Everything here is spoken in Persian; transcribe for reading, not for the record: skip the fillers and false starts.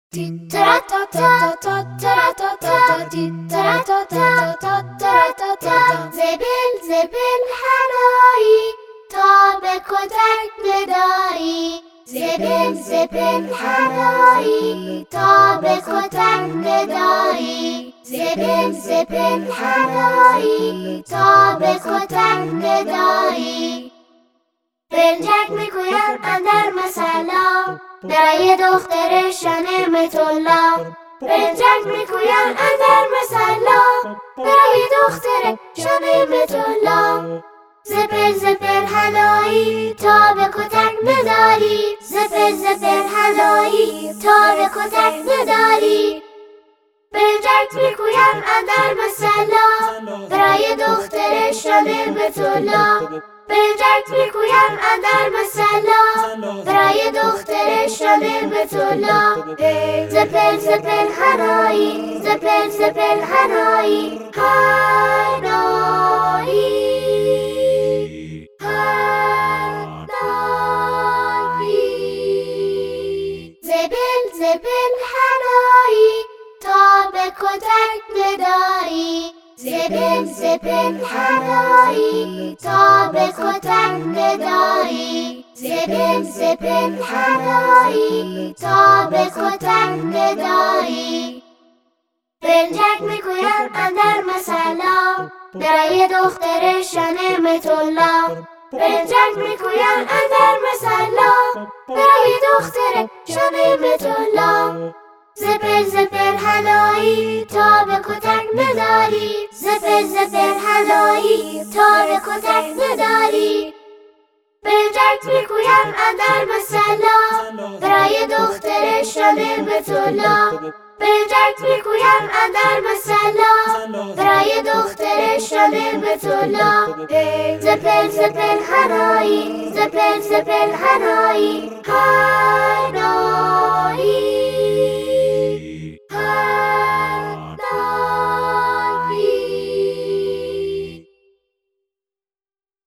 زبل زبل حنایی تا به کتک نداری. زبل زبل حنایی تا به کتک نداری. زبل زبل حنایی تا به کتک نداری. برنجک میگویم اندر مثلا برای دختر شنمت الله. برنجک میگویم اندر مثلا برای دختر شنمت الله. زبل زبل حنایی تا به کتک نداری. زبل زبل حنایی تا به کتک نداری. برنجک میگویم اندر مثلا برای دختر شنمت الله. برنجک میگویم اندر مثلا برای دختر شنمت الله. زبل زبل حنایی زبل زبل حنایی حنایی حنایی. زبل زبل حنایی تا به کتک نداری. زبل زبل حنایی تا به کتک نداری. زبل زبل حنایی تا به کتک نداری. برنجک میگویم اندر مثلا برای دختر شنمت الله. برنجک میگویم اندر مثلا برای دختر شنمت الله. زبل زبل حنایی تا به کتک نداری. زبل زبل حنایی تا به کتک نداری. برنجک میگویم اندر مثلا برای دختر شنمت الله. برنجک میگویم اندر مثلا برای دختر شنمت الله. زبل زبل حنایی زبل زبل حنایی